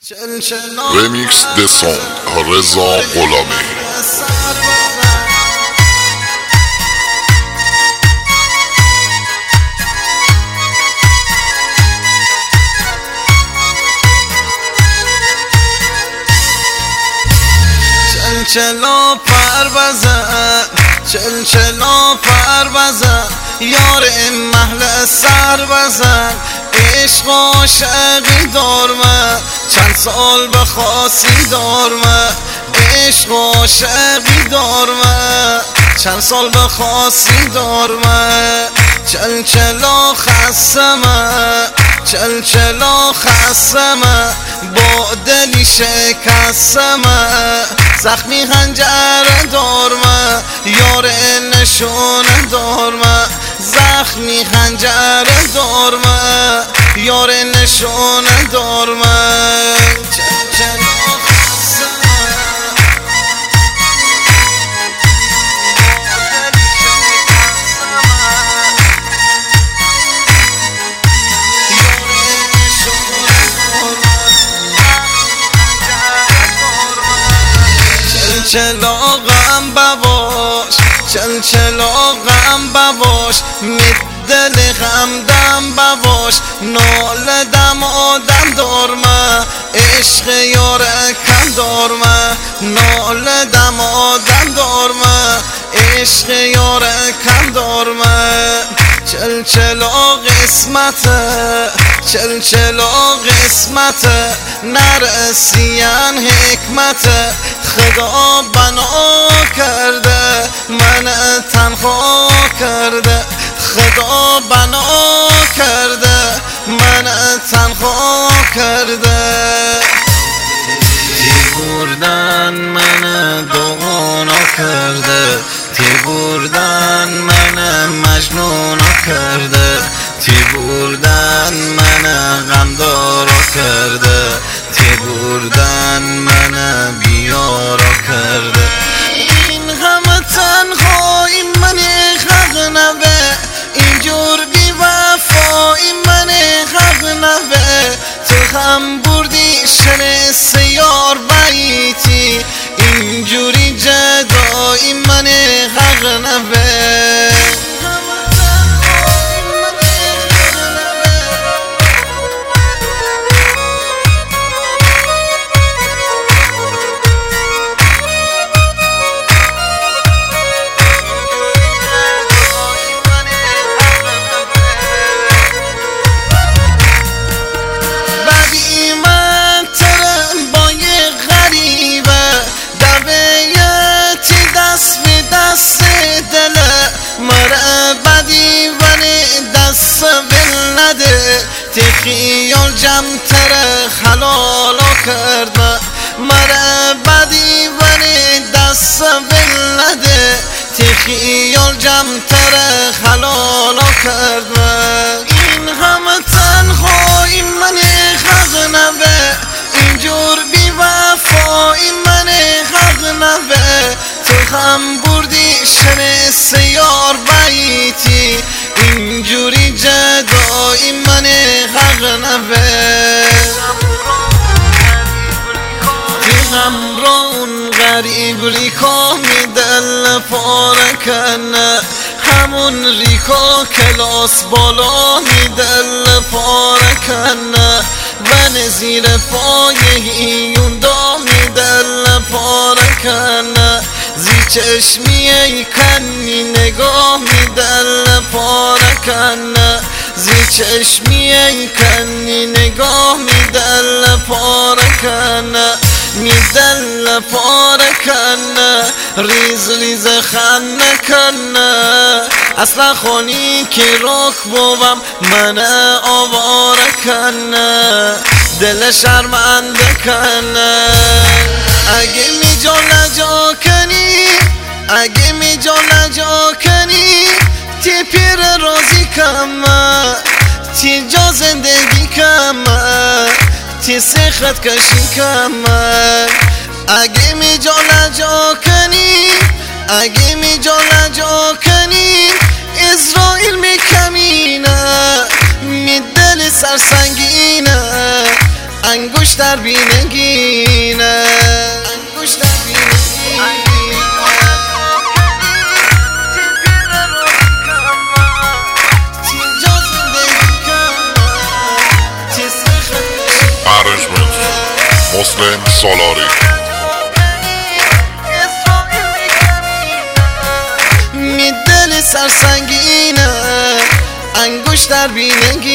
Remix de son رضا غلامی. چلچلا پر بزن، چلچلا پر بزن، یار این محل سر بزن. عشق عاشقی دارمه، چند سال بخواستی دارمه. عشق عاشقی دارمه، چند سال بخواستی دارمه. چلچلا خستمه، چلچلا خستمه، با دلی شکستمه. زخمی خنجر دارمه، یار نشون دارمه. زخمی خنجر دارمه، یار نشون دارمه. چلچلا چلچلا غم بباش، چلچلا غم بباش، دل غم دم بباش. ناله دم آدم دارمه، عشق یار کم دارمه. ناله دم آدم دارمه، عشق یار کم دارمه. چلچلا قسمته، چلچلا قسمته، نرسیان حکمته. خدا بنا کرده، من تنها کرده. خدا بنا کرده، من تنها کرده. تی بردن من دوغانا کرده، تی بردن من مجنونا کرده. تی بردن من غمدارا کرده، تی بردن من بیارا کرده. این همه تنهایی من حق نبه، اینجور بی وفایی من حق نبه. تو هم بردی شنس یار بیتی، اینجوری جدایی من حق نبه. تی خیال جمع تر حلالا کرده، مرا بدی ونی دست بل نده. تی خیال جمع تر حلالا کرده. این همه تنهایی من حق نبه، اینجور بی وفایی من حق نبه. تو هم بردی شنس یار بیتی، اینجوری جدایی من حق نبه. تی غمران غریب ریکا می دل پاره کنه، همون ریکا کلاس بالا می دل پاره کنه. من زیر پای ایوندا می دل پاره کنه. زی چشمی ای کنی نگاه می دل پاره کنه. زی چشمی ای کنی نگاه می دل پاره کنه. می دل پاره کنه، ریز ریز خنده کنه. اصلا خونی که رک بوم من آواره کنه، دل شرمنده کنه. اگه می جا لجا کنی، اگه می جا لجا کنی، تی پیر رازی کمه، تی جا زندگی کمه، تی سخت کشی کمه. اگه می جا لجا کنی، اگه می جا لجا کنی، اسرائیل می کمینه، می دل سرسنگینه. انگوش در بینگینه انگوش در بینگینه مسلم سالاری می دل سرسنگینه انگوش در بینگینه